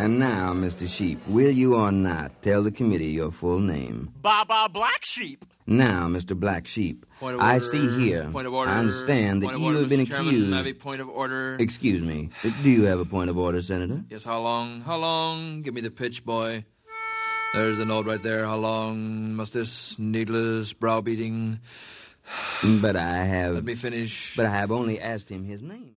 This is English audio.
And now, Mr. Sheep, will you or not tell the committee your full name? Baba Black Sheep. Now, Mr. Black Sheep, Point of order, I see here, point of order, I understand that point of you order, have been Mr. Chairman, accused... I have a point of order. Excuse me, do you have a point of order, Senator? Yes, how long? How long? Give me the pitch, boy. There's the note right there. How long must this needless browbeating... But I have... Let me finish. But I have only asked him his name.